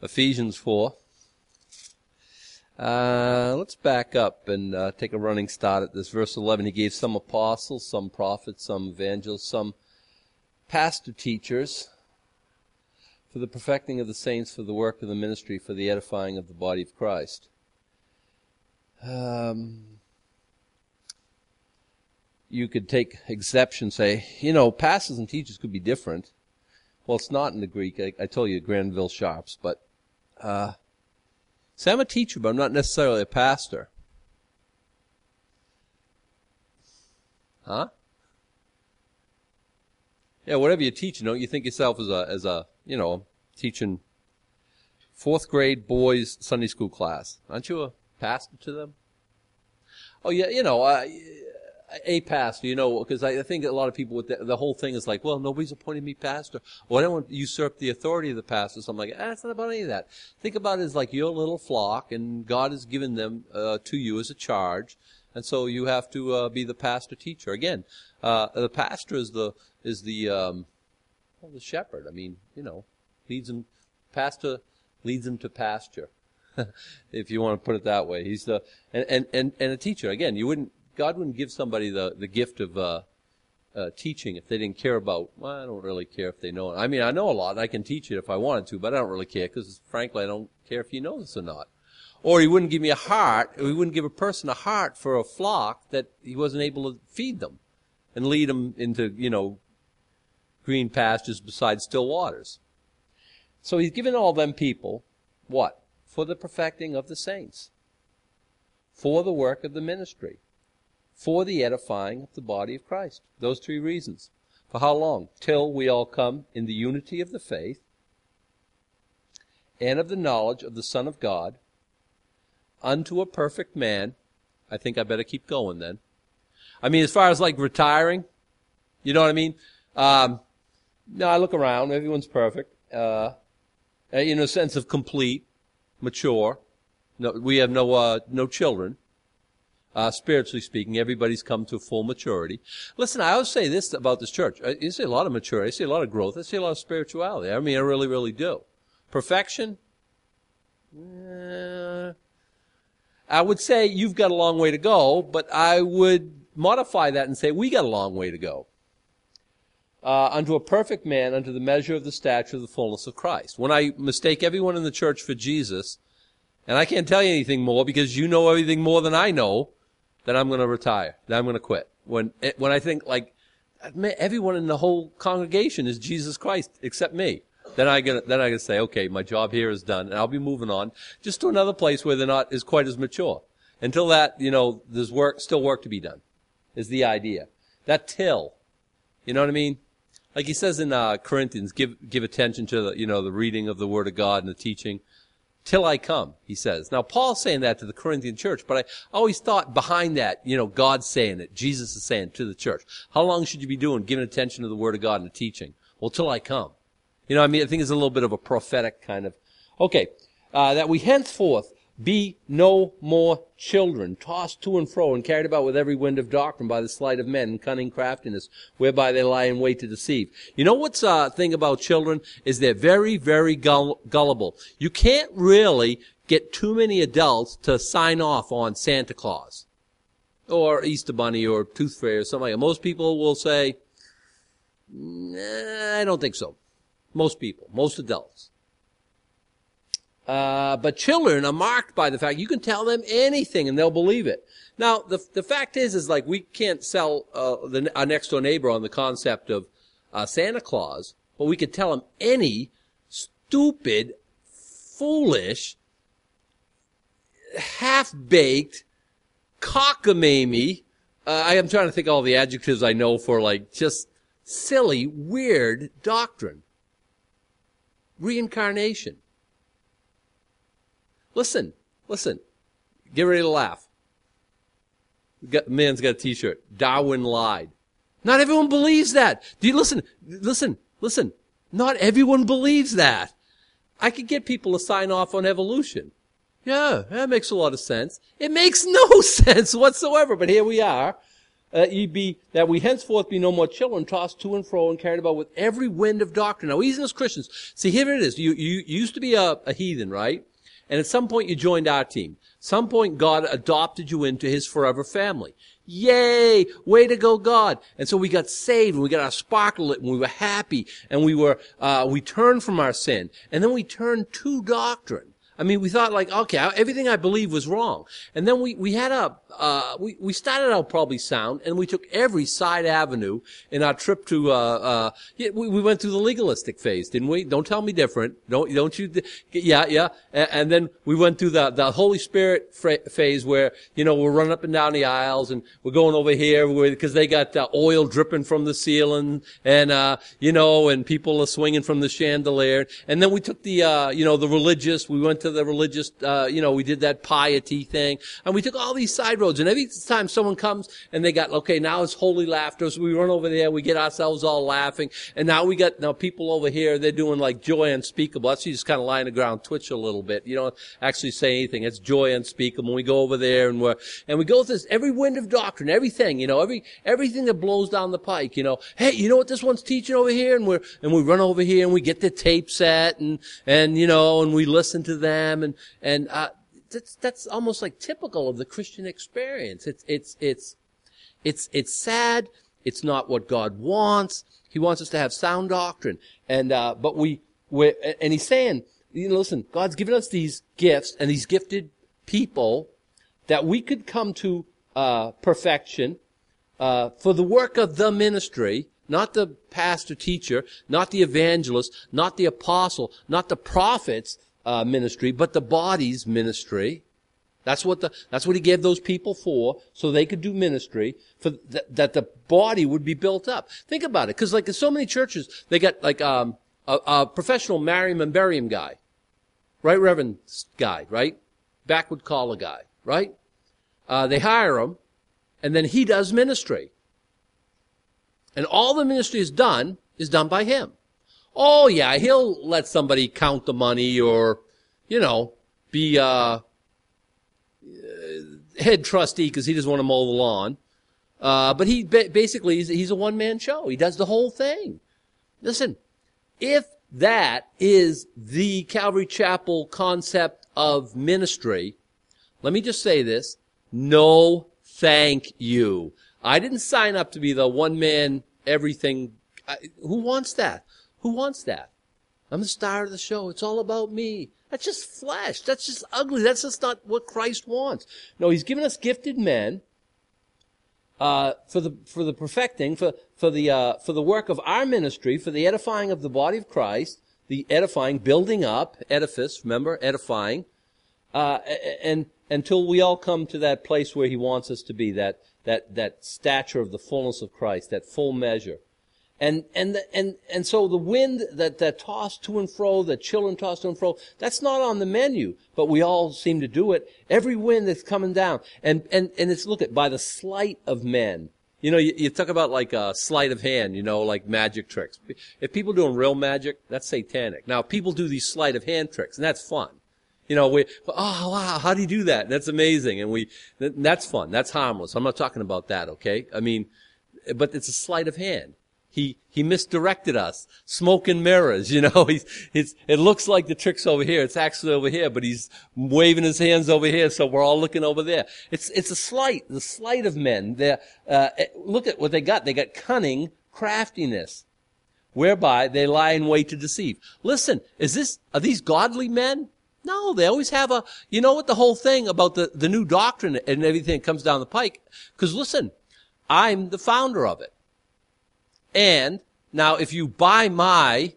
Ephesians 4. Let's back up and take a running start at this. Verse 11, he gave some apostles, some prophets, some evangelists, some pastor teachers for the perfecting of the saints, for the work of the ministry, for the edifying of the body of Christ. You could take exception, say, pastors and teachers could be different. Well, it's not in the Greek. I told you Granville Sharps, but say I'm a teacher, but I'm not necessarily a pastor. Huh? Yeah, whatever you teach, don't you think yourself as a teaching fourth grade boys Sunday school class? Aren't you a pastor to them? Oh yeah, a pastor, because I think a lot of people with the whole thing is like, well, nobody's appointed me pastor. Well, I don't want to usurp the authority of the pastor. So I'm like, it's not about any of that. Think about it as like your little flock, and God has given them to you as a charge, and so you have to be the pastor teacher. Again, the pastor is the shepherd. I mean, leads them. Pastor leads them to pasture, if you want to put it that way. He's and a teacher. Again, God wouldn't give somebody the gift of teaching if they didn't care about, well, I don't really care if they know it. I mean, I know a lot, and I can teach it if I wanted to, but I don't really care, because frankly, I don't care if he knows this or not. Or he wouldn't give me a heart, or he wouldn't give a person a heart for a flock that he wasn't able to feed them and lead them into, green pastures beside still waters. So he's given all them people, what? For the perfecting of the saints, for the work of the ministry, for the edifying of the body of Christ. Those three reasons. For how long? Till we all come in the unity of the faith and of the knowledge of the Son of God, unto a perfect man. I think I better keep going then. I mean, as far as like retiring, you know what I mean? No, I look around, everyone's perfect. In a sense of complete, mature. No, we have no children. Spiritually speaking, everybody's come to full maturity. Listen, I always say this about this church. I see a lot of maturity. I see a lot of growth. I see a lot of spirituality. I mean, I really, really do. Perfection? I would say you've got a long way to go, but I would modify that and say we got a long way to go. Unto a perfect man, unto the measure of the stature of the fullness of Christ. When I mistake everyone in the church for Jesus, and I can't tell you anything more because you know everything more than I know, then I'm going to retire. Then I'm going to quit. When I think like everyone in the whole congregation is Jesus Christ except me, then I'm gonna say, okay, my job here is done, and I'll be moving on just to another place where they're not as quite as mature. Until that, there's still work to be done, is the idea. That till, you know what I mean? Like he says in Corinthians, give attention to the reading of the Word of God and the teaching. Till I come, he says. Now, Paul's saying that to the Corinthian church, but I always thought behind that, God's saying it. Jesus is saying it to the church. How long should you be giving attention to the Word of God and the teaching? Well, till I come. I think it's a little bit of a prophetic kind of. Okay, that we henceforth be no more children, tossed to and fro and carried about with every wind of doctrine by the sleight of men and cunning craftiness, whereby they lie in wait to deceive. You know what's thing about children is they're very, very gullible. You can't really get too many adults to sign off on Santa Claus or Easter Bunny or Tooth Fairy or something like that. Most people will say, I don't think so. Most people, most adults. But children are marked by the fact you can tell them anything and they'll believe it. Now, the fact is like we can't sell our next door neighbor on the concept of Santa Claus, but we could tell him any stupid, foolish, half-baked, cockamamie. I am trying to think of all the adjectives I know for like just silly, weird doctrine. Reincarnation. Listen. Get ready to laugh. Man's got a t-shirt. Darwin lied. Not everyone believes that. Do you listen. Not everyone believes that. I could get people to sign off on evolution. Yeah, that makes a lot of sense. It makes no sense whatsoever, but here we are. that we henceforth be no more children, tossed to and fro and carried about with every wind of doctrine. Now, even as Christians, see, here it is. You used to be a heathen, right? And at some point you joined our team. Some point God adopted you into his forever family. Yay! Way to go, God. And so we got saved, and we got our sparkle lit, and we were happy, and we turned from our sin. And then we turned to doctrine. I mean, we thought like, okay, everything I believed was wrong. And then we started out probably sound, and we took every side avenue in our trip to, we went through the legalistic phase, didn't we? Don't tell me different. Don't you, yeah. And then we went through the Holy Spirit phase where, we're running up and down the aisles, and we're going over here because they got oil dripping from the ceiling, and, and people are swinging from the chandelier. And then we took the religious, we went to the religious, we did that piety thing, and we took all these side roads, and every time someone comes and they got, okay, now it's holy laughter, so we run over there, we get ourselves all laughing, and now we got, people over here, they're doing like joy unspeakable. That's you just kind of lie on the ground, twitch a little bit. You don't actually say anything. It's joy unspeakable. We go over there and we go through this, every wind of doctrine, everything, everything that blows down the pike, hey, you know what this one's teaching over here? And we run over here and we get the tape set and we listen to them. And that's almost like typical of the Christian experience. It's sad. It's not what God wants. He wants us to have sound doctrine. And he's saying, listen, God's given us these gifts and these gifted people that we could come to perfection for the work of the ministry. Not the pastor teacher, not the evangelist, not the apostle, not the prophet's ministry, but the body's ministry. That's what he gave those people for, so they could do ministry, that the body would be built up. Think about it, because like there's so many churches, they got like a professional Mariam and Barium guy, right Reverend guy, right? Backward collar guy, right? They hire him, and then he does ministry. And all the ministry is done by him. Oh yeah, he'll let somebody count the money or, be head trustee because he doesn't want to mow the lawn. But he basically he's a one-man show. He does the whole thing. Listen, if that is the Calvary Chapel concept of ministry, let me just say this: no, thank you. I didn't sign up to be the one-man everything. Who wants that? Who wants that? I'm the star of the show. It's all about me. That's just flesh. That's just ugly. That's just not what Christ wants. No, he's given us gifted men for the perfecting, for the work of our ministry, for the edifying of the body of Christ, the edifying, building up, edifice. Remember, edifying, and until we all come to that place where he wants us to be, that stature of the fullness of Christ, that full measure. And so the wind that tossed to and fro, the children tossed to and fro, that's not on the menu, but we all seem to do it. Every wind that's coming down. And it's, look at, by the sleight of men. You talk about like a sleight of hand, like magic tricks. If people doing real magic, that's satanic. Now, people do these sleight of hand tricks, and that's fun. Oh wow, how do you do that? That's amazing. And that's fun. That's harmless. I'm not talking about that, okay? I mean, but it's a sleight of hand. He misdirected us. Smoke and mirrors, it looks like the trick's over here. It's actually over here, but he's waving his hands over here, so we're all looking over there. It's the sleight of men. Look at what they got. They got cunning craftiness, whereby they lie in wait to deceive. Listen, are these godly men? No, they always have what the whole thing about the new doctrine and everything that comes down the pike. Because listen, I'm the founder of it. And now if you buy my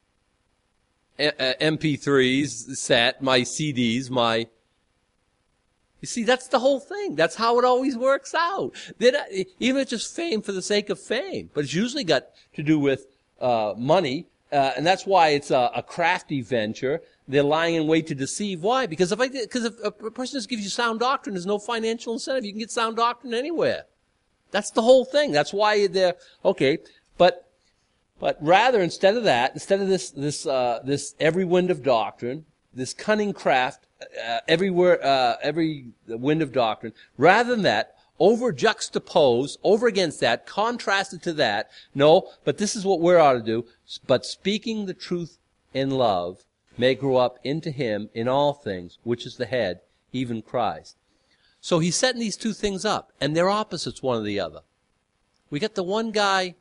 MP3s set, my CDs, you see, that's the whole thing. That's how it always works out. Even if it's just fame for the sake of fame, but it's usually got to do with money, and that's why it's a crafty venture. They're lying in wait to deceive. Why? Because if a person just gives you sound doctrine, there's no financial incentive. You can get sound doctrine anywhere. That's the whole thing. That's why they're okay. But rather, instead of this every wind of doctrine, this cunning craft, every wind of doctrine, rather than that, over juxtaposed, over against that, contrasted to that. No, but this is what we're ought to do. But speaking the truth in love may grow up into him in all things, which is the head, even Christ. So he's setting these two things up, and they're opposites one of the other. We got the one guy,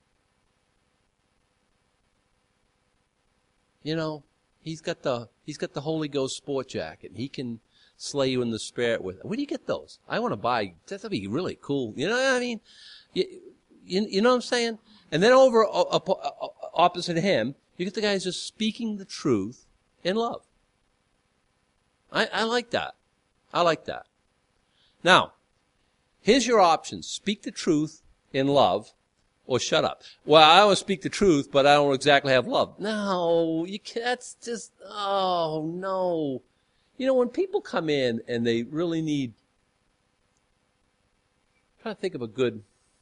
you know, he's got the Holy Ghost sport jacket. He can slay you in the spirit with it. Where do you get those? I want to buy. That'd be really cool. You know what I mean? You know what I'm saying? And then over opposite him, you get the guys just speaking the truth in love. I like that. I like that. Now, here's your options. Speak the truth in love or shut up. Well, I don't speak the truth, but I don't exactly have love. No, you can't. That's just, oh, no. You know, when people come in and they really need, I'm trying to think of a good,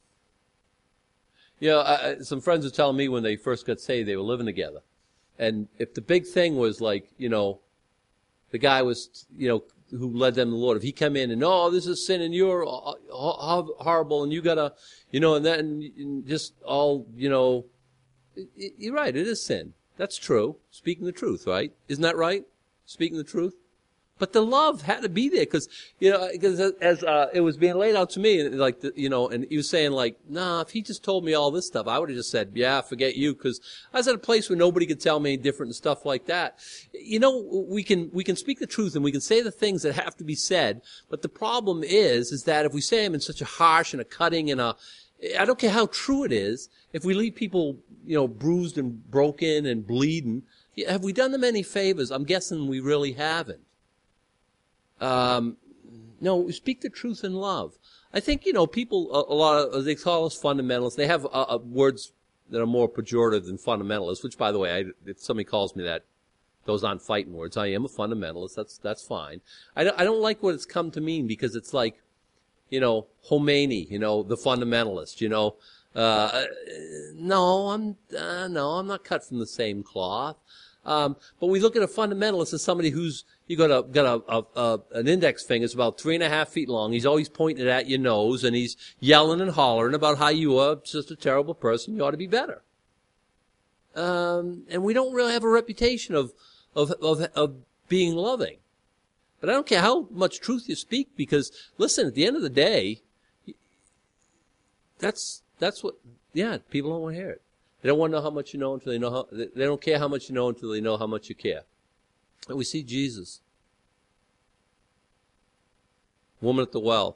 you know, some friends were telling me when they first got saved, they were living together. And if the big thing was like, you know, the guy was, you know, who led them to the Lord, if he come in and, oh, this is sin and you're horrible and you gotta, you know, and then just all, you know, you're right, it is sin. That's true. Speaking the truth, right? Isn't that right? Speaking the truth? But the love had to be there because, you know, because as it was being laid out to me, like, you know, and he was saying like, nah, if he just told me all this stuff, I would have just said, yeah, forget you, because I was at a place where nobody could tell me any different and stuff like that. You know, we can speak the truth and we can say the things that have to be said, but the problem is that if we say them in such a harsh and a cutting and I don't care how true it is, if we leave people, you know, bruised and broken and bleeding, have we done them any favors? I'm guessing we really haven't. No, speak the truth in love. I think, you know, people, a lot of, they call us fundamentalists. They have words that are more pejorative than fundamentalists, which, by the way, if somebody calls me that, those aren't fighting words. I am a fundamentalist. That's fine. I don't like what it's come to mean because it's like, you know, Khomeini, you know, the fundamentalist, you know. No, I'm not cut from the same cloth. But we look at a fundamentalist as somebody who's, you got an index finger. It's about 3.5 feet long. He's always pointing it at your nose and he's yelling and hollering about how you are just a terrible person. You ought to be better. And we don't really have a reputation of being loving. But I don't care how much truth you speak because, listen, at the end of the day, that's what, yeah, people don't want to hear it. They don't want to know how much you know until they know how, they don't care how much you know until they know how much you care. And we see Jesus. Woman at the well.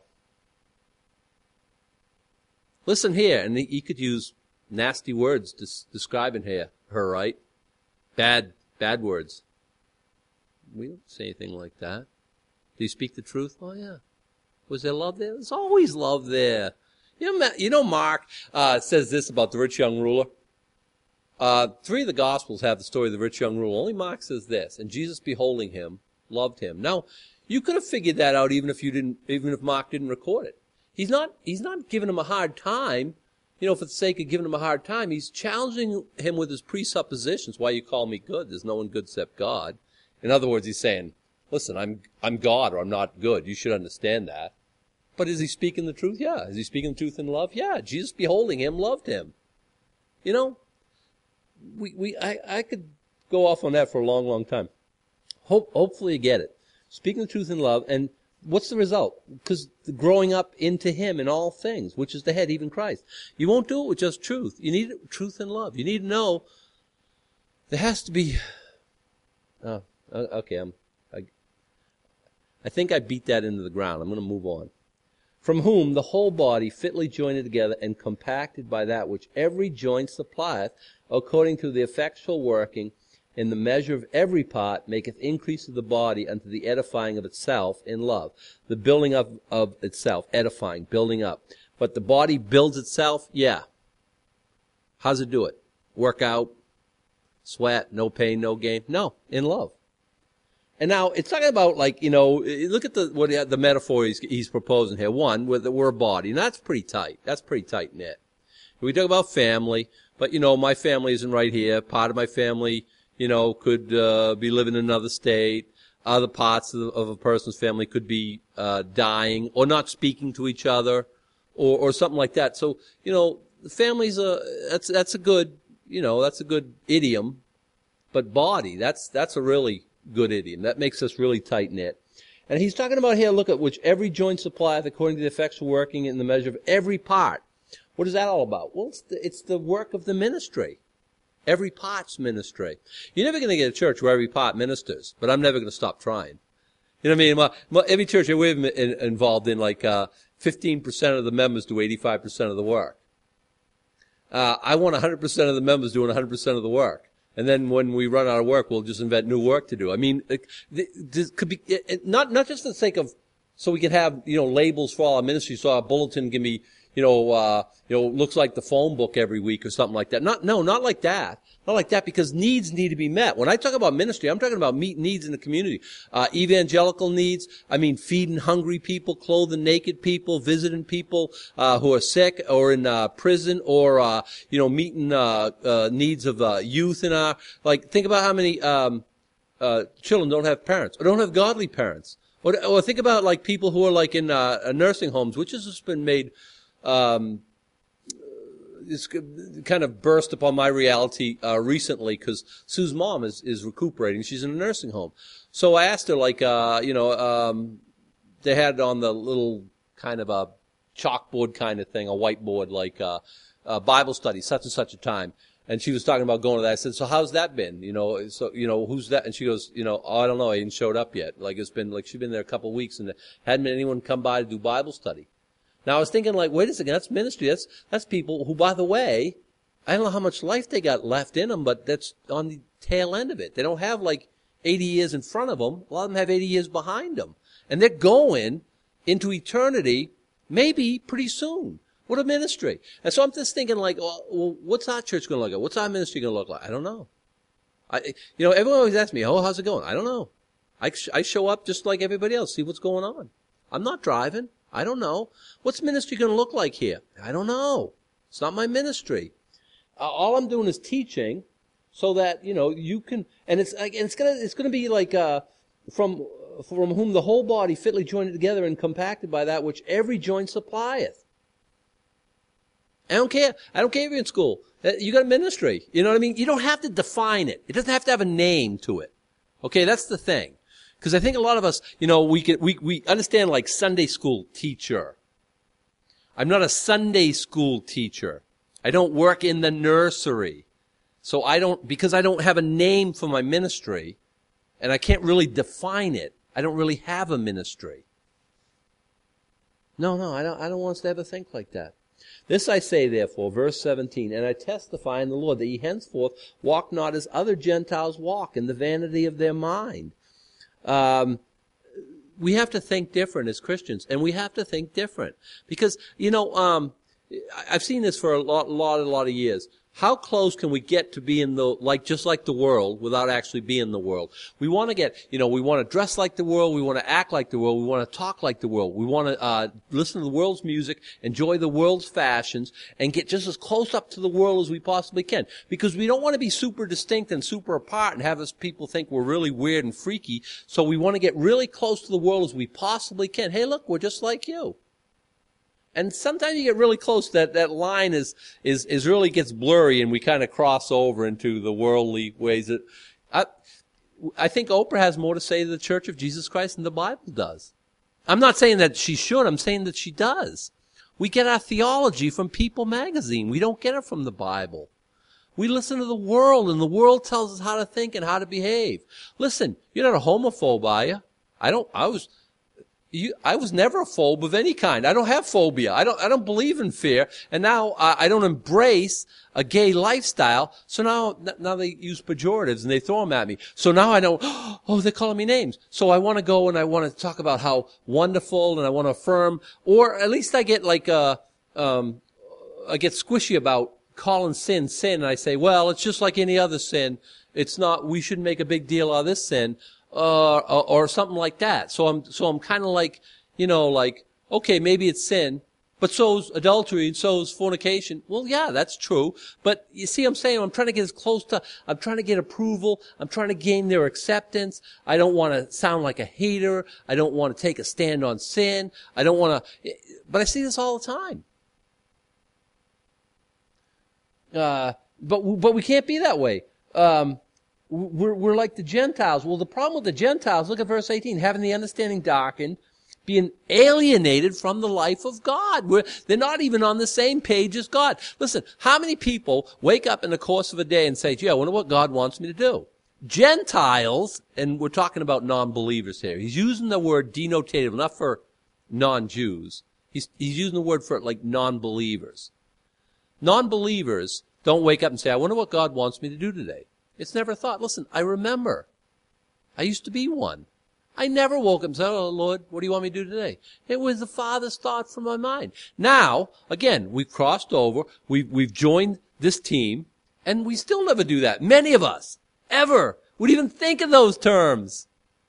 Listen here, and he could use nasty words describing her, right? Bad words. We don't say anything like that. Do you speak the truth? Oh, yeah. Was there love there? There's always love there. You know Mark says this about the rich young ruler. 3 of the Gospels have the story of the rich young ruler. Only Mark says this, and Jesus beholding him, loved him. Now, you could have figured that out even if Mark didn't record it. He's not giving him a hard time, you know, for the sake of giving him a hard time. He's challenging him with his presuppositions. Why you call me good? There's no one good except God. In other words, he's saying, listen, I'm God or I'm not good. You should understand that. But is he speaking the truth? Yeah. Is he speaking the truth in love? Yeah. Jesus beholding him loved him. You know, I could go off on that for a long, long time. Hopefully you get it. Speaking the truth in love, and what's the result? Because growing up into him in all things, which is the head, even Christ. You won't do it with just truth. You need truth and love. You need to know there has to be, okay, I think I beat that into the ground. I'm going to move on. From whom the whole body fitly joined together and compacted by that which every joint supplieth, according to the effectual working in the measure of every part, maketh increase of the body unto the edifying of itself in love. The building up of itself, edifying, building up. But the body builds itself, yeah. How's it do it? Work out, sweat, no pain, no gain? No, in love. And now, it's talking about, like, you know, look at the metaphor he's proposing here. One, we're a body, and that's pretty tight. That's pretty tight knit. We talk about family, but, you know, my family isn't right here. Part of my family, you know, could be living in another state. other parts of a person's family could be dying or not speaking to each other or something like that. So, families, that's a good, that's a good idiom. But body, that's a really good idiom. That makes us really tight-knit. And he's talking about here, look at which every joint supplieth according to the effectual working in the measure of every part. What is that all about? Well, it's the work of the ministry. Every part's ministry. You're never going to get a church where every part ministers, but I'm never going to stop trying. You know what I mean? Every church that we're involved in, 15% of the members do 85% of the work. I want 100% of the members doing 100% of the work. And then when we run out of work, we'll just invent new work to do. I mean, this could be, not just for the sake of, so we can have, labels for all our ministries, so our bulletin can be, looks like the phone book every week or something like that. Not like that. Not like that, because needs need to be met. When I talk about ministry, I'm talking about meet needs in the community. Evangelical needs, feeding hungry people, clothing naked people, visiting people, who are sick or in, prison or, meeting, needs of, youth in our, think about how many, children don't have parents or don't have godly parents. Or think about, people who are, in, nursing homes, which has just been made, it's kind of burst upon my reality recently because Sue's mom is recuperating. She's in a nursing home. So I asked her, they had on the little kind of a chalkboard kind of thing, a whiteboard, Bible study, such and such a time. And she was talking about going to that. I said, so how's that been? Who's that? And she goes, oh, I don't know. I ain't showed up yet. It's been, she's been there a couple of weeks and there hadn't been anyone come by to do Bible study. Now I was thinking, wait a second, that's ministry. That's people who, by the way, I don't know how much life they got left in them, but that's on the tail end of it. They don't have 80 years in front of them. A lot of them have 80 years behind them. And they're going into eternity maybe pretty soon. What a ministry. And so I'm just thinking well, what's our church going to look like? What's our ministry going to look like? I don't know. Everyone always asks me, oh, how's it going? I don't know. I show up just like everybody else, see what's going on. I'm not driving. I don't know. What's ministry going to look like here? I don't know. It's not my ministry. All I'm doing is teaching so that, you can, and it's going to be from whom the whole body fitly joined together and compacted by that which every joint supplieth. I don't care. I don't care if you're in school. You got a ministry. You know what I mean? You don't have to define it. It doesn't have to have a name to it. Okay, that's the thing. Because I think a lot of us, we understand Sunday school teacher. I'm not a Sunday school teacher. I don't work in the nursery. So because I don't have a name for my ministry, and I can't really define it, I don't really have a ministry. No, I don't want us to ever think like that. This I say, therefore, verse 17, and I testify in the Lord that ye henceforth walk not as other Gentiles walk, in the vanity of their mind. We have to think different as Christians, and we have to think different because, I've seen this for a lot of years. How close can we get to being just like the world without actually being the world? We want to get, we want to dress like the world. We want to act like the world. We want to talk like the world. We want to, listen to the world's music, enjoy the world's fashions, and get just as close up to the world as we possibly can. Because we don't want to be super distinct and super apart and have us people think we're really weird and freaky. So we want to get really close to the world as we possibly can. Hey, look, we're just like you. And sometimes you get really close, that line is really gets blurry and we kind of cross over into the worldly ways that, I think Oprah has more to say to the Church of Jesus Christ than the Bible does. I'm not saying that she should, I'm saying that she does. We get our theology from People magazine. We don't get it from the Bible. We listen to the world and the world tells us how to think and how to behave. Listen, you're not a homophobe, are you? I was never a phobe of any kind. I don't have phobia. I don't believe in fear. And now I don't embrace a gay lifestyle. So now they use pejoratives and they throw them at me. So now I don't, oh, they're calling me names. So I want to go and I want to talk about how wonderful and I want to affirm, or at least I get I get squishy about calling sin. And I say, well, it's just like any other sin. It's not, we shouldn't make a big deal out of this sin. Or something like that. So I'm kind of okay, maybe it's sin, But so's adultery and so's fornication. Well, yeah, that's true. But you see, I'm saying I'm trying to get I'm trying to get approval. I'm trying to gain their acceptance. I don't want to sound like a hater. I don't want to take a stand on sin. I don't want to, but I see this all the time. But we can't be that way. We're like the Gentiles. Well, the problem with the Gentiles, look at verse 18, having the understanding darkened, being alienated from the life of God. They're not even on the same page as God. Listen, how many people wake up in the course of a day and say, gee, I wonder what God wants me to do? Gentiles, and we're talking about non-believers here. He's using the word denotative, not for non-Jews. He's using the word for like non-believers. Non-believers don't wake up and say, I wonder what God wants me to do today. It's never thought. Listen, I remember. I used to be one. I never woke up and said, oh, Lord, what do you want me to do today? It was the Father's thought from my mind. Now, again, we've crossed over. We've joined this team, and we still never do that. Many of us, ever, would even think of those terms.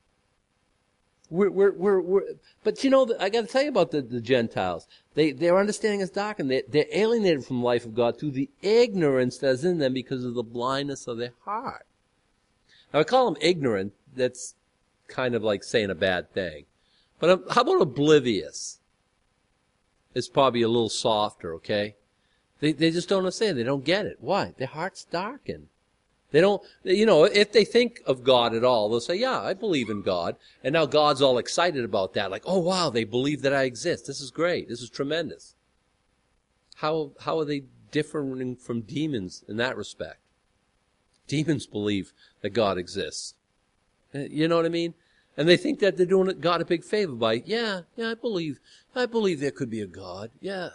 But you know, I got to tell you about the Gentiles. Their understanding is darkened. They're alienated from the life of God through the ignorance that's in them because of the blindness of their heart. Now, I call them ignorant. That's kind of like saying a bad thing. But how about oblivious? It's probably a little softer, okay? They just don't understand. They don't get it. Why? Their heart's darkened. They don't, you know, if they think of God at all, they'll say, yeah, I believe in God. And now God's all excited about that. Like, oh, wow, they believe that I exist. This is great. This is tremendous. How are they differing from demons in that respect? Demons believe that God exists. You know what I mean? And they think that they're doing God a big favor by, yeah, I believe there could be a God. Yeah.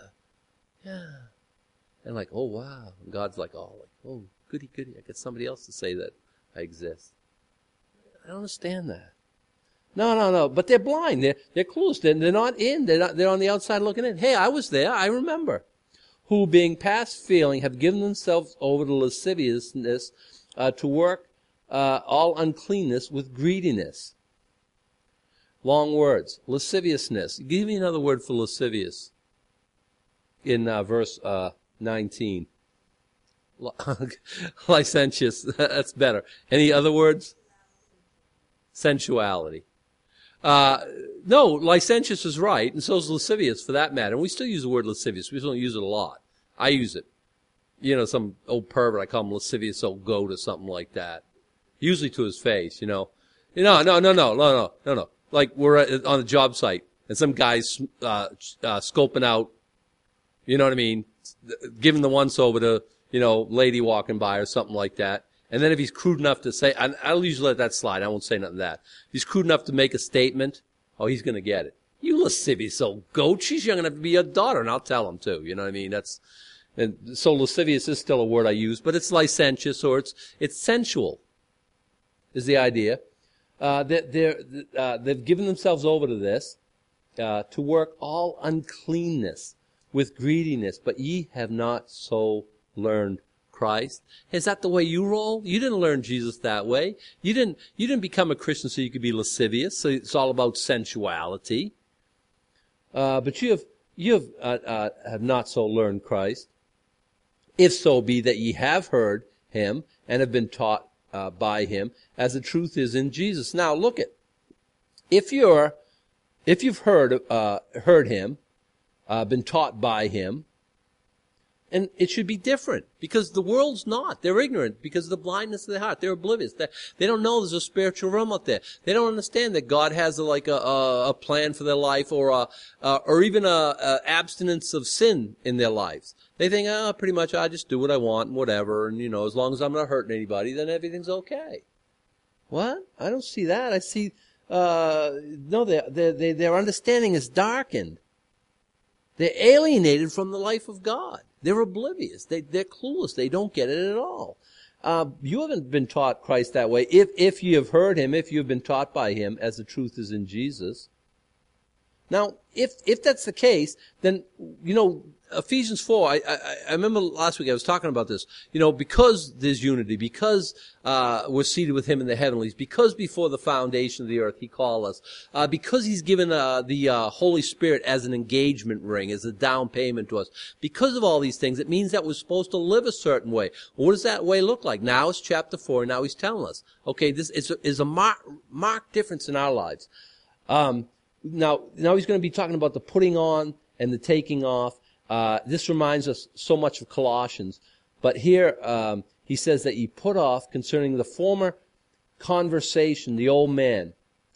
And like, oh, wow. And God's like, oh, goody. I got somebody else to say that I exist. I don't understand that. No. But they're blind. They're clueless. They're not in. They're on the outside looking in. Hey, I was there. I remember. Who, being past feeling, have given themselves over to lasciviousness, to work all uncleanness with greediness. Long words. Lasciviousness. Give me another word for lascivious in verse 19. Licentious. That's better. Any other words? Sensuality. No, licentious is right, and so is lascivious for that matter. And we still use the word lascivious. We just don't use it a lot. I use it. You know, some old pervert, I call him lascivious old goat or something like that. Usually to his face, you know. No. Like we're on a job site, and some guy's scoping out, you know what I mean, giving the once over to, you know, lady walking by or something like that. And then if he's crude enough to say, I'll usually let that slide. I won't say nothing to that. If he's crude enough to make a statement, oh, he's going to get it. You lascivious old goat. She's young enough to be your daughter, and I'll tell him too. You know what I mean? And so lascivious is still a word I use, but it's licentious or it's sensual, is the idea. They've given themselves over to this, to work all uncleanness with greediness, but ye have not so learned Christ. Is that the way you roll? You didn't learn Jesus that way. You didn't become a Christian so you could be lascivious. So it's all about sensuality. But you have not so learned Christ. If so be that ye have heard him and have been taught by him, as the truth is in Jesus. Now look at, if you've heard him, been taught by him, and it should be different, because the world's not. They're ignorant because of the blindness of their heart. They're oblivious. They don't know there's a spiritual realm out there. They don't understand that God has a plan for their life, or even a abstinence of sin in their lives. They think, pretty much I just do what I want and whatever, and you know, as long as I'm not hurting anybody, then everything's okay. What? I don't see that. I see, no, their understanding is darkened. They're alienated from the life of God. They're oblivious. They're clueless. They don't get it at all. You haven't been taught Christ that way. If you have heard him, if you have been taught by him, as the truth is in Jesus. Now, if that's the case, then, Ephesians 4, I remember last week I was talking about this, because there's unity, because we're seated with him in the heavenlies, because before the foundation of the earth he called us, because he's given the Holy Spirit as an engagement ring, as a down payment to us, because of all these things, it means that we're supposed to live a certain way. What does that way look like? Now it's chapter 4, and now he's telling us. Okay, this is a marked difference in our lives. Now he's going to be talking about the putting on and the taking off. This reminds us so much of Colossians. But here he says that you put off concerning the former conversation, the old man.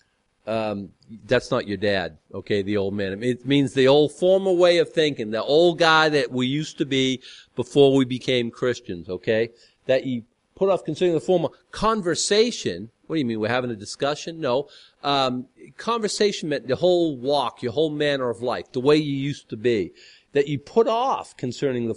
That's not your dad, okay, the old man. It means the old former way of thinking, the old guy that we used to be before we became Christians, okay? That you put off concerning the former conversation. What do you mean, we're having a discussion? No. Conversation meant the whole walk, your whole manner of life, the way you used to be. That you put off concerning the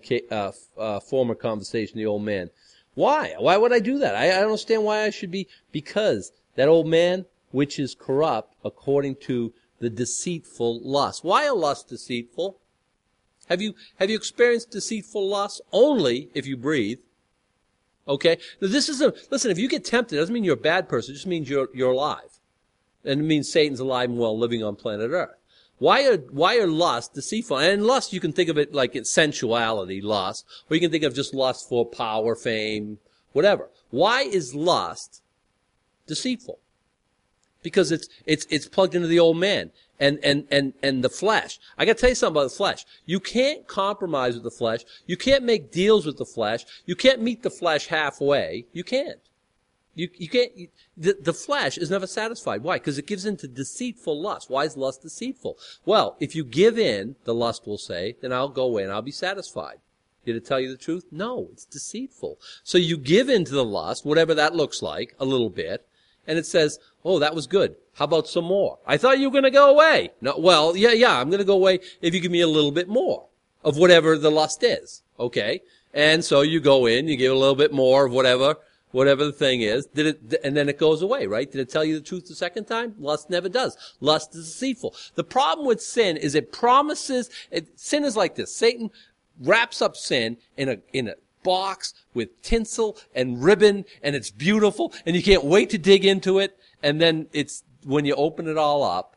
former conversation, the old man. Why? Why would I do that? I don't understand why I should be. Because that old man, which is corrupt, according to the deceitful lust. Why are lusts deceitful? Have you experienced deceitful lust? Only if you breathe. Okay? Now listen, if you get tempted, it doesn't mean you're a bad person. It just means you're alive. And it means Satan's alive and well living on planet Earth. Why are lust deceitful? And lust, you can think of it like it's sensuality, lust, or you can think of just lust for power, fame, whatever. Why is lust deceitful? Because it's plugged into the old man and the flesh. I got to tell you something about the flesh. You can't compromise with the flesh. You can't make deals with the flesh. You can't meet the flesh halfway. You can't. You can't. The flesh is never satisfied. Why? Because it gives in to deceitful lust. Why is lust deceitful? Well, if you give in, the lust will say, then I'll go away and I'll be satisfied. Did it tell you the truth? No, it's deceitful. So you give in to the lust, whatever that looks like, a little bit, and it says, oh, that was good. How about some more? I thought you were going to go away. No, well, yeah, I'm going to go away if you give me a little bit more of whatever the lust is. Okay? And so you go in, you give a little bit more of whatever the thing is, and then it goes away, right? Did it tell you the truth the second time? Lust never does. Lust is deceitful. The problem with sin is it promises, sin is like this. Satan wraps up sin in a box with tinsel and ribbon, and it's beautiful, and you can't wait to dig into it, and then when you open it all up,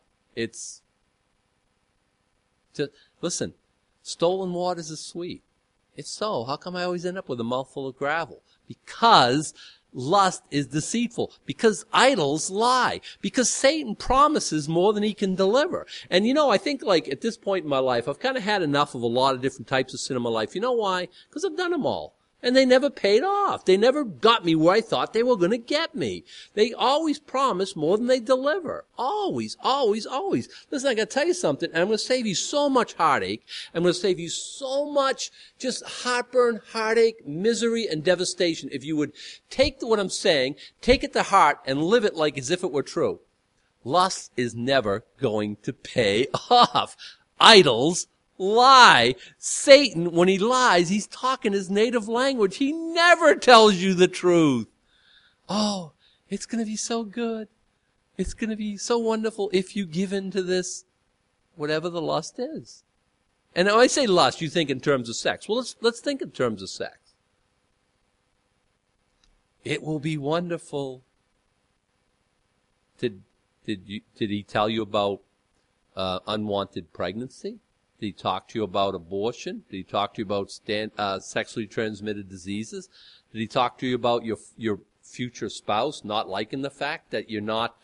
listen, stolen waters is sweet. It's so. How come I always end up with a mouthful of gravel? Because lust is deceitful. Because idols lie. Because Satan promises more than he can deliver. And I think at this point in my life, I've kind of had enough of a lot of different types of sin in my life. You know why? Because I've done them all. And they never paid off. They never got me where I thought they were going to get me. They always promise more than they deliver. Always, always, always. Listen, I got to tell you something. And I'm going to save you so much heartache. I'm going to save you so much just heartburn, heartache, misery, and devastation if you would take what I'm saying, take it to heart, and live it like as if it were true. Lust is never going to pay off. Idols lie. Satan, when he lies, he's talking his native language. He never tells you the truth. Oh, it's going to be so good. It's going to be so wonderful if you give in to this, whatever the lust is. And when I say lust, you think in terms of sex. Well, let's think in terms of sex. It will be wonderful. Did he tell you about unwanted pregnancy? Did he talk to you about abortion? Did he talk to you about sexually transmitted diseases? Did he talk to you about your future spouse not liking the fact that you're not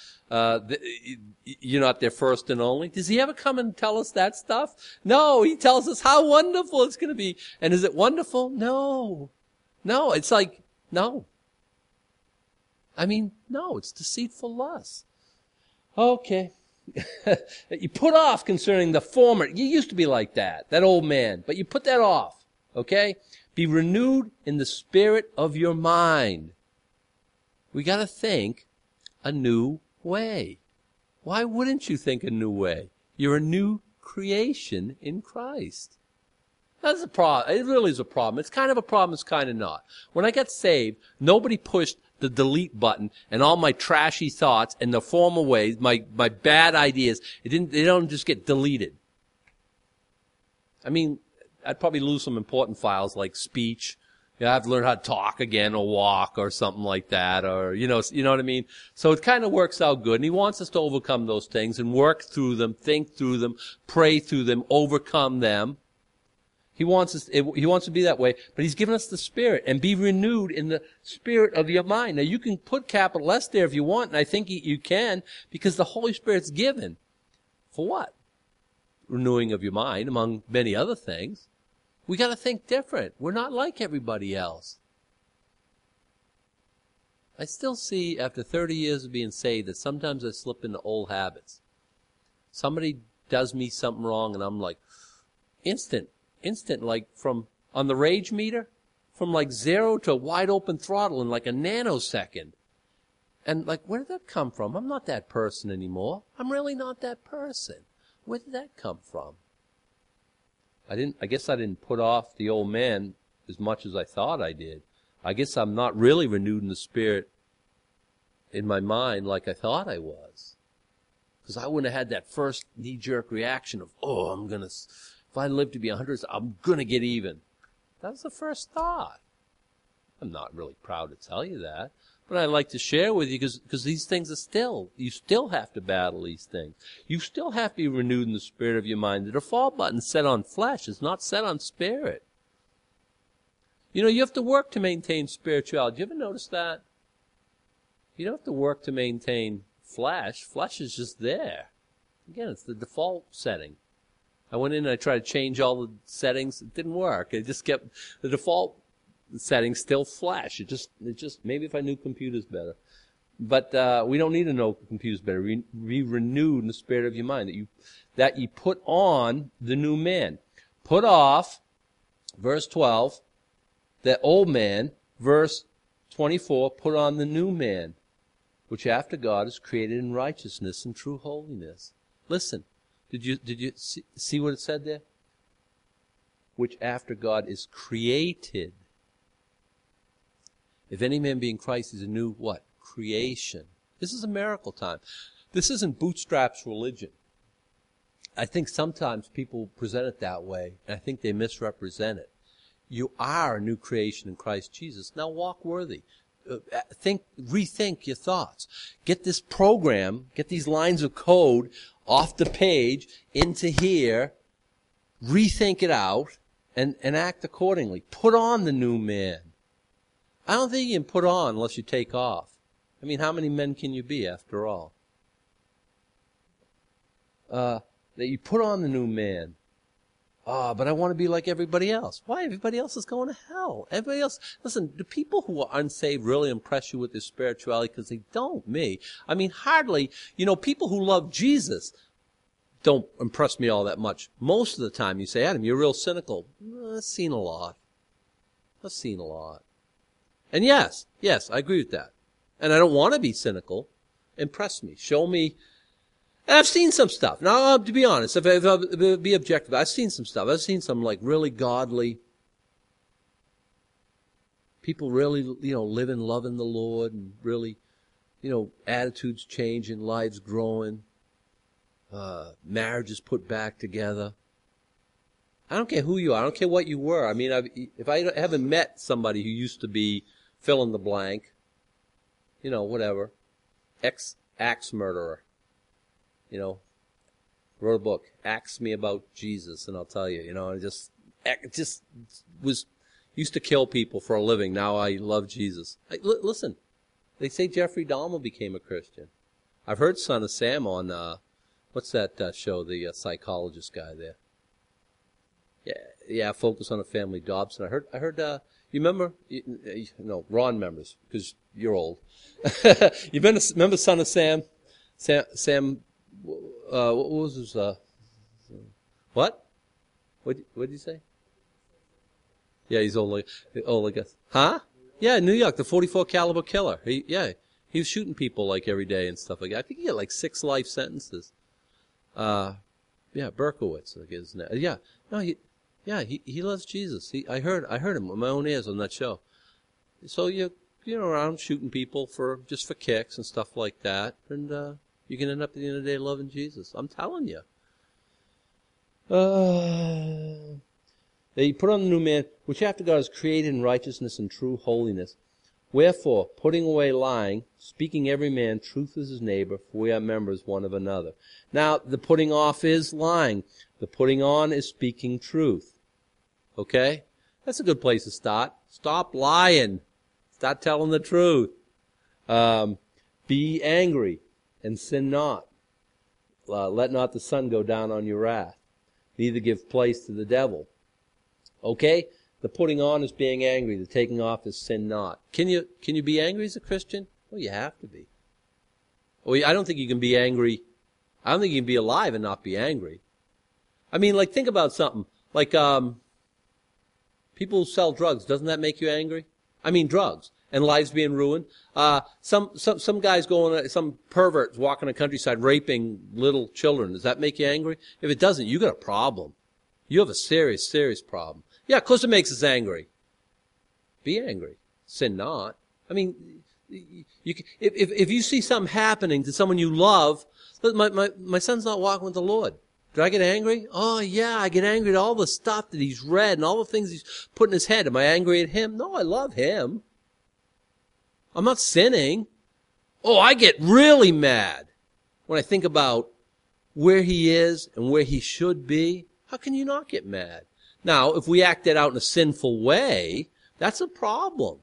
their first and only? Does he ever come and tell us that stuff? No, he tells us how wonderful it's going to be. And is it wonderful? No. No, it's like, no. I mean, no, it's deceitful lust. Okay. You put off concerning the former. You used to be like that old man, but you put that off, okay? Be renewed in the spirit of your mind. We got to think a new way. Why wouldn't you think a new way? You're a new creation in Christ. That's a problem. It really is a problem. It's kind of a problem. It's kind of not. When I got saved, nobody pushed the delete button and all my trashy thoughts and the former ways, my bad ideas, they don't just get deleted. I mean, I'd probably lose some important files like speech. I have to learn how to talk again or walk or something like that, or, you know what I mean? So it kind of works out good. And he wants us to overcome those things and work through them, think through them, pray through them, overcome them. He wants to be that way, but he's given us the Spirit, and be renewed in the spirit of your mind. Now, you can put capital S there if you want, and I think you can, because the Holy Spirit's given. For what? Renewing of your mind, among many other things. We got to think different. We're not like everybody else. I still see, after 30 years of being saved, that sometimes I slip into old habits. Somebody does me something wrong, and I'm like, instant, like from, on the rage meter, from like 0 to wide open throttle in like a nanosecond. And like, where did that come from? I'm not that person anymore. I'm really not that person. Where did that come from? I guess I didn't put off the old man as much as I thought I did. I guess I'm not really renewed in the Spirit in my mind like I thought I was. Because I wouldn't have had that first knee-jerk reaction of, if I live to be 100, I'm going to get even. That was the first thought. I'm not really proud to tell you that. But I'd like to share with you because these things are you still have to battle these things. You still have to be renewed in the spirit of your mind. The default button's set on flesh. It's not set on spirit. You know, you have to work to maintain spirituality. Do you ever notice that? You don't have to work to maintain flesh. Flesh is just there. Again, it's the default setting. I went in and I tried to change all the settings. It didn't work. It just kept the default settings still flash. It just maybe if I knew computers better. But we don't need to know computers better. Be renewed in the spirit of your mind, that you put on the new man. Put off, verse 12, the old man. Verse 24, put on the new man, which after God is created in righteousness and true holiness. Listen, did you see what it said there? Which after God is created. If any man be in Christ, he's a new what? Creation. This is a miracle time. This isn't bootstraps religion. I think sometimes people present it that way, and I think they misrepresent it. You are a new creation in Christ Jesus. Now walk worthy. Rethink your thoughts. Get this program, get these lines of code off the page into here, rethink it out, and act accordingly. Put on the new man. I don't think you can put on unless you take off. I mean, how many men can you be after all? That you put on the new man. But I want to be like everybody else. Why? Everybody else is going to hell. Everybody else. Listen, do people who are unsaved really impress you with their spirituality? Because they don't, me. I mean, hardly. People who love Jesus don't impress me all that much. Most of the time you say, Adam, you're real cynical. I've seen a lot. And yes, I agree with that. And I don't want to be cynical. Impress me. Show me. And I've seen some stuff. Now, to be honest, if I'll be objective, I've seen some stuff. I've seen some like really godly people really, living, loving the Lord and really, attitudes changing, lives growing, marriages put back together. I don't care who you are. I don't care what you were. I mean, if I haven't met somebody who used to be fill in the blank, whatever, ex-axe murderer, wrote a book, Ask Me About Jesus, and I'll tell you, I just was used to kill people for a living. Now I love Jesus. Listen, they say Jeffrey Dahmer became a Christian. I've heard Son of Sam on, what's that show, the psychologist guy there? Yeah, Focus on a Family, Dobson. I heard, you remember, Ron members, because you're old. You remember Son of Sam? Sam, what was his, what? What did you say? Yeah, he's old, I guess. Huh? Yeah, New York, the 44 caliber killer. He was shooting people like every day and stuff like that. I think he had like 6 life sentences. Berkowitz, I guess. Yeah, no, he loves Jesus. I heard him with my own ears on that show. So you around shooting people just for kicks and stuff like that, and you can end up at the end of the day loving Jesus. I'm telling you. They put on the new man, which after God is created in righteousness and true holiness. Wherefore, putting away lying, speaking every man truth as his neighbor, for we are members one of another. Now, the putting off is lying. The putting on is speaking truth. Okay? That's a good place to start. Stop lying. Start telling the truth. Be angry and sin not. Let not the sun go down on your wrath. Neither give place to the devil. Okay? The putting on is being angry. The taking off is sin not. Can you be angry as a Christian? Well, you have to be. Well, I don't think you can be angry. I don't think you can be alive and not be angry. I mean, like, think about something. Like, people who sell drugs, doesn't that make you angry? I mean, drugs. And lives being ruined. Some guys some perverts walking the countryside raping little children. Does that make you angry? If it doesn't, you got a problem. You have a serious, serious problem. Yeah, of course it makes us angry. Be angry. Sin not. I mean, if you see something happening to someone you love, my son's not walking with the Lord. Do I get angry? Oh, yeah, I get angry at all the stuff that he's read and all the things he's put in his head. Am I angry at him? No, I love him. I'm not sinning. Oh, I get really mad when I think about where he is and where he should be. How can you not get mad? Now, if we act that out in a sinful way, that's a problem.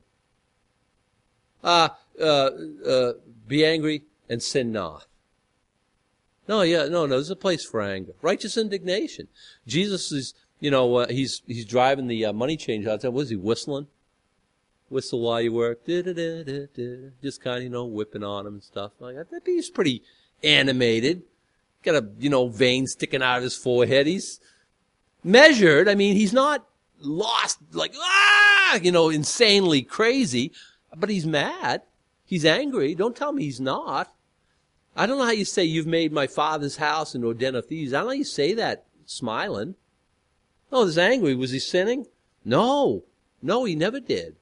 Be angry and sin not. No, there's a place for anger. Righteous indignation. Jesus is, he's driving the money changer outside. What is he, whistling? Whistle while you work. Just kind of, whipping on him and stuff like that. He's pretty animated. Got a, vein sticking out of his forehead. He's measured. I mean, he's not lost, like, insanely crazy, but he's mad. He's angry. Don't tell me he's not. I don't know how you say you've made my father's house into a den of thieves. I don't know how you say that smiling. Oh, he's angry. Was he sinning? No, he never did.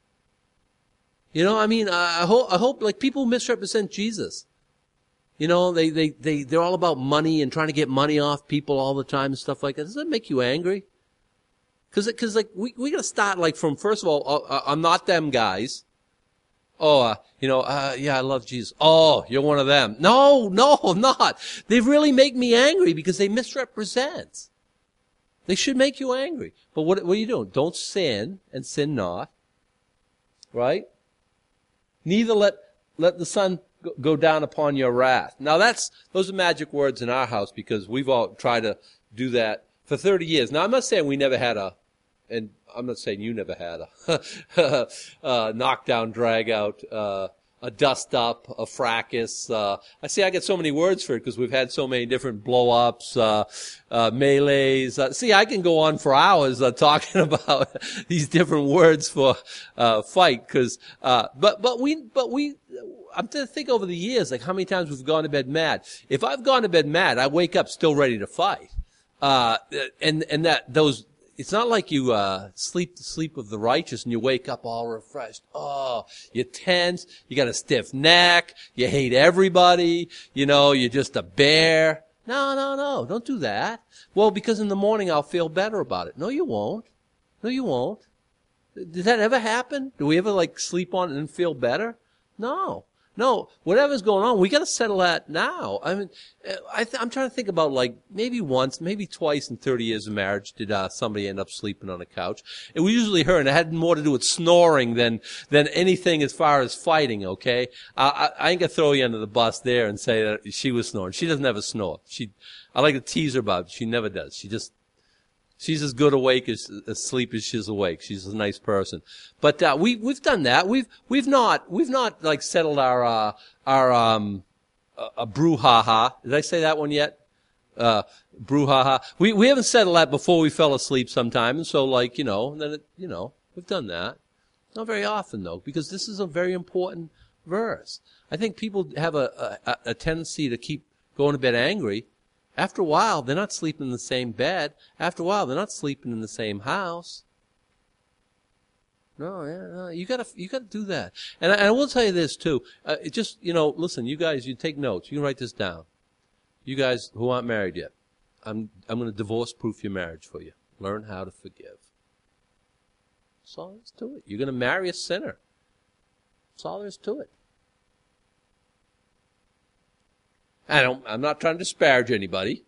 I hope like people misrepresent Jesus. They're all about money and trying to get money off people all the time and stuff like that. Does that make you angry? Cause like, we gotta start like from, first of all, I'm not them guys. Oh, yeah, I love Jesus. Oh, you're one of them. No, I'm not. They really make me angry because they misrepresent. They should make you angry. But what are you doing? Don't sin and sin not. Right? Neither let the sun go down upon your wrath. Now those are magic words in our house because we've all tried to do that for 30 years. Now I'm not saying we never had and I'm not saying you never had a knockdown, drag out, a dust up, a fracas. I get so many words for it because we've had so many different blow ups, melees. I can go on for hours talking about these different words for fight. But we. I'm trying to think over the years, like how many times we've gone to bed mad. If I've gone to bed mad, I wake up still ready to fight. It's not like you sleep the sleep of the righteous and you wake up all refreshed. Oh, you're tense, you got a stiff neck, you hate everybody, you're just a bear. No, don't do that. Well, because in the morning I'll feel better about it. No, you won't. Did that ever happen? Do we ever sleep on it and feel better? No, whatever's going on, we got to settle that now. I mean, I'm trying to think about maybe once, maybe twice in 30 years of marriage did somebody end up sleeping on a couch. It was usually her, and it had more to do with snoring than anything as far as fighting. Okay, I ain't gonna throw you under the bus there and say that she was snoring. She doesn't ever snore. I like to tease her about it. She never does. She's as good awake as asleep as she's awake. She's a nice person. But we've done that. We've not settled our brouhaha. Did I say that one yet? Brouhaha. We haven't settled that before we fell asleep sometime. And so we've done that. Not very often though, because this is a very important verse. I think people have a tendency to keep going to bed angry. After a while, they're not sleeping in the same bed. After a while, they're not sleeping in the same house. No, you gotta do that. And I will tell you this too. Listen, you guys, you take notes. You can write this down. You guys who aren't married yet, I'm going to divorce-proof your marriage for you. Learn how to forgive. That's all there is to it. You're going to marry a sinner. That's all there is to it. I'm not trying to disparage anybody.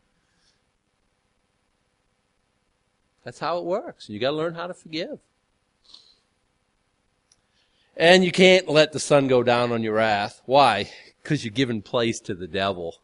That's how it works. You got to learn how to forgive. And you can't let the sun go down on your wrath. Why? Because you're giving place to the devil.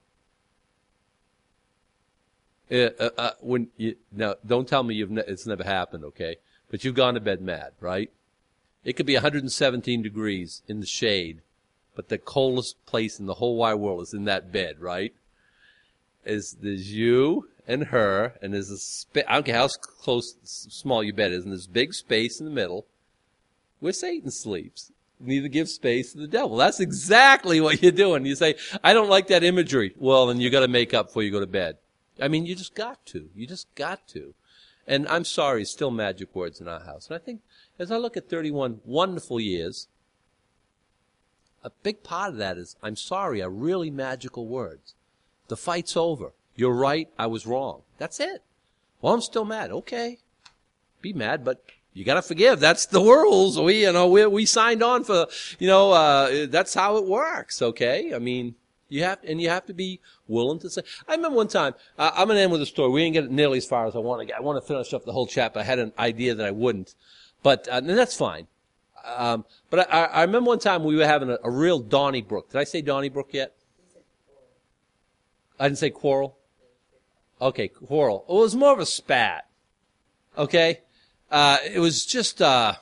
Now, don't tell me it's never happened, okay? But you've gone to bed mad, right? It could be 117 degrees in the shade, but the coldest place in the whole wide world is in that bed, right? There's you and her, and there's I don't care how small your bed is, and there's big space in the middle where Satan sleeps. Neither give space to the devil. That's exactly what you're doing. You say, I don't like that imagery. Well, then you got to make up before you go to bed. I mean, you just got to. You just got to. And I'm sorry, still magic words in our house. And I think as I look at 31 wonderful years, a big part of that is, I'm sorry, are really magical words. The fight's over. You're right, I was wrong. That's it. Well, I'm still mad. Okay. Be mad, but you got to forgive. That's the rules. We signed on for, that's how it works, okay? I mean, you have to be willing to say. I remember one time, I'm going to end with a story. We didn't get nearly as far as I want to get. I want to finish up the whole chapter. I had an idea that I wouldn't, but and that's fine. But I remember one time we were having a real Donnybrook. Did I say Donnybrook yet? I didn't say quarrel? Okay, quarrel. It was more of a spat. Okay? It was just a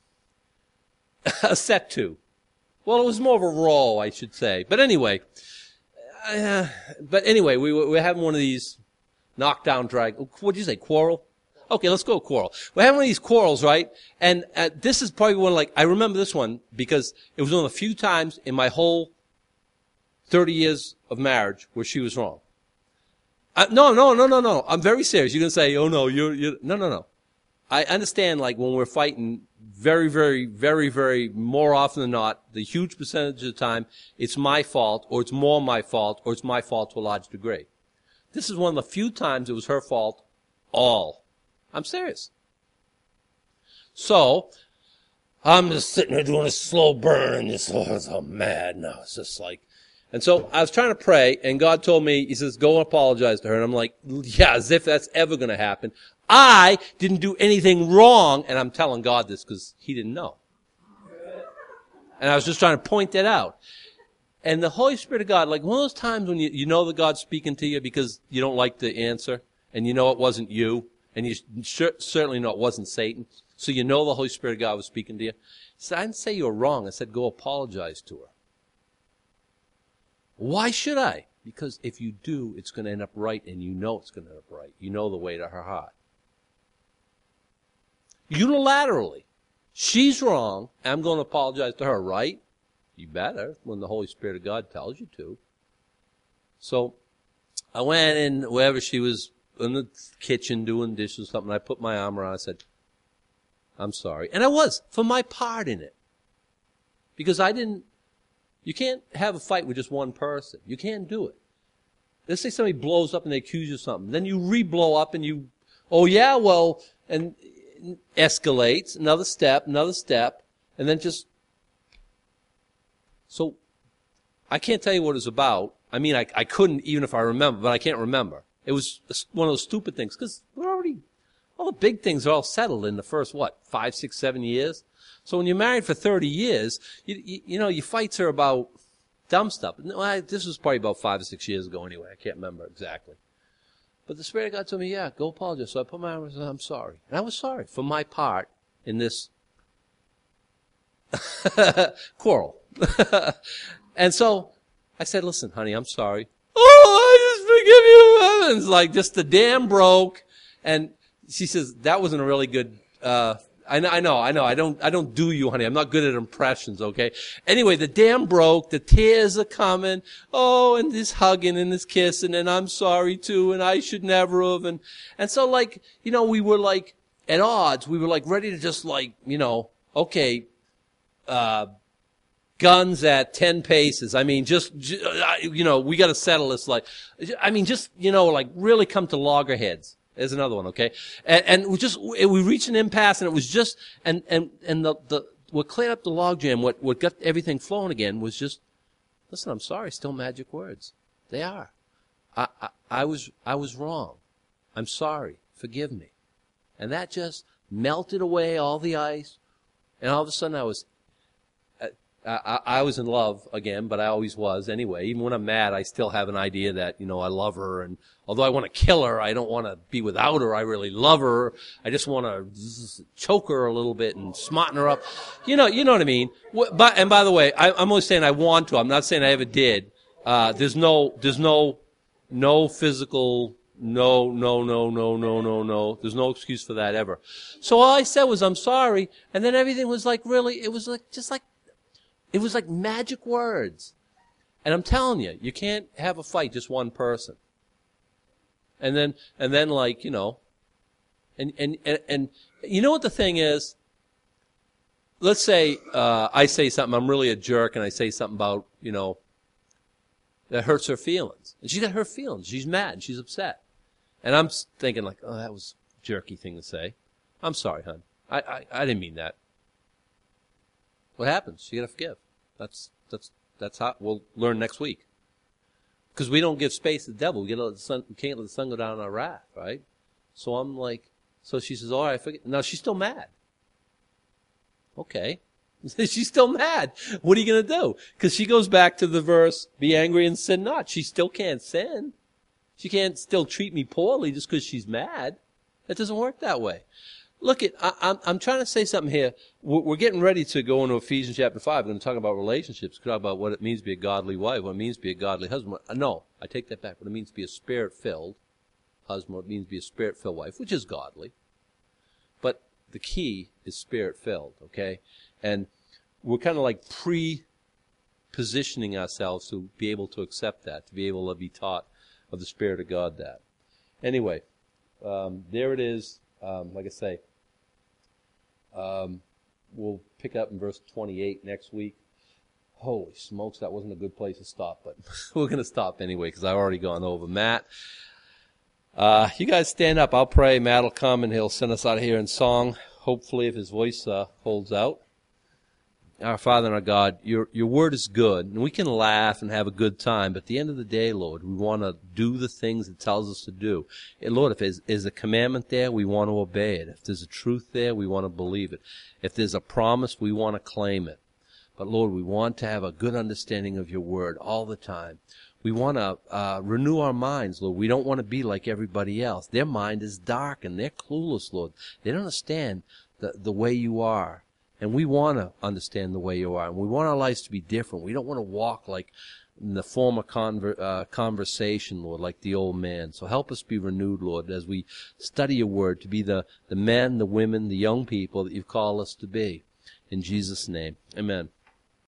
set to. Well, it was more of a row, I should say. But anyway, we were having one of these knockdown drag. What did you say, quarrel? Okay, let's go quarrel. We're having one of these quarrels, right? And this is probably one, I remember this one because it was one of the few times in my whole 30 years of marriage where she was wrong. No. I'm very serious. You're going to say, oh no, you're, no. I understand, when we're fighting, very, very, very, very, more often than not, the huge percentage of the time, it's my fault, or it's more my fault, or it's my fault to a large degree. This is one of the few times it was her fault, all. I'm serious. So, I'm just sitting there doing a slow burn, and just, I'm mad now. It's just and so I was trying to pray, and God told me, He says, go and apologize to her. And I'm like, yeah, as if that's ever going to happen. I didn't do anything wrong, and I'm telling God this because He didn't know. And I was just trying to point that out. And the Holy Spirit of God, one of those times when you know that God's speaking to you because you don't like the answer, and you know it wasn't you, and you certainly know it wasn't Satan, so you know the Holy Spirit of God was speaking to you. He said, I didn't say you were wrong. I said, go apologize to her. Why should I? Because if you do, it's going to end up right, and you know it's going to end up right. You know the way to her heart. Unilaterally, she's wrong, and I'm going to apologize to her, right? You better, when the Holy Spirit of God tells you to. So I went in wherever she was in the kitchen doing dishes or something. I put my arm around her. I said, I'm sorry. And I was, for my part in it. Because you can't have a fight with just one person. You can't do it. Let's say somebody blows up and they accuse you of something. Then you re-blow up and and escalates, another step, and then just... So, I can't tell you what it was about. I mean, I couldn't even if I remember, but I can't remember. It was one of those stupid things, because all the big things are all settled in the first, 5, 6, 7 years? So when you're married for 30 years, your fights are about dumb stuff. This was probably about 5 or 6 years ago anyway. I can't remember exactly. But the Spirit of God told me, yeah, go apologize. So I put my arm and said, I'm sorry. And I was sorry for my part in this quarrel. And so I said, listen, honey, I'm sorry. Oh, I just forgive you. Heavens. Just the dam broke. And she says, that wasn't a really good, I know. I don't do you, honey. I'm not good at impressions, okay? Anyway, the dam broke. The tears are coming. Oh, and this hugging and this kissing, and I'm sorry too, and I should never have. And so we were at odds. We were ready to just okay, guns at 10 paces. I mean, we got to settle this. Like, I mean, like really come to loggerheads. There's another one, okay? And we reached an impasse, and it was just, and what cleared up the logjam, what got everything flowing again was just, listen, I'm sorry, still magic words. They are. I was wrong. I'm sorry. Forgive me. And that just melted away all the ice, and all of a sudden I was in love again, but I always was anyway. Even when I'm mad, I still have an idea that, I love her. And although I want to kill her, I don't want to be without her. I really love her. I just want to choke her a little bit and smarten her up. You know what I mean? And by the way, I'm only saying I want to. I'm not saying I ever did. There's no physical, no. There's no excuse for that ever. So all I said was, I'm sorry. And then everything was like really, it was like magic words. And I'm telling you, you can't have a fight just one person. And then like, and you know what the thing is? Let's say, I say something, I'm really a jerk, and I say something about, that hurts her feelings. And she's got her feelings. She's mad. She's upset. And I'm thinking like, oh, that was a jerky thing to say. I'm sorry, hon. I didn't mean that. What happens? You got to forgive. That's how we'll learn next week. Because we don't give space to the devil. We can't let the sun go down on our wrath, right? So I'm like, so she says, all right, forget. Now she's still mad. Okay. She's still mad. What are you going to do? Because she goes back to the verse, be angry and sin not. She still can't sin. She can't still treat me poorly just because she's mad. It doesn't work that way. Look, I'm trying to say something here. We're getting ready to go into Ephesians chapter 5. We're going to talk about relationships. We're going to talk about what it means to be a godly wife, what it means to be a godly husband. No, I take that back. What it means to be a spirit-filled husband, what it means to be a spirit-filled wife, which is godly. But the key is spirit-filled, okay? And we're kind of like pre-positioning ourselves to be able to accept that, to be able to be taught of the Spirit of God that. Anyway, there it is. Like I say, we'll pick up in verse 28 next week. Holy smokes, that wasn't a good place to stop, but we're going to stop anyway because I've already gone over. Matt, you guys stand up. I'll pray. Matt will come and he'll send us out of here in song, hopefully if his voice holds out. Our Father and our God, your word is good, and we can laugh and have a good time, but at the end of the day, Lord, we want to do the things it tells us to do. And Lord, if there's a commandment there, we want to obey it. If there's a truth there, we want to believe it. If there's a promise, we want to claim it. But Lord, we want to have a good understanding of your word all the time. We want to renew our minds, Lord. We don't want to be like everybody else. Their mind is dark and they're clueless, Lord. They don't understand the way you are. And we want to understand the way you are. And we want our lives to be different. We don't want to walk like in the former conversation, Lord, like the old man. So help us be renewed, Lord, as we study your word, to be the men, the women, the young people that you've called us to be. In Jesus' name, amen.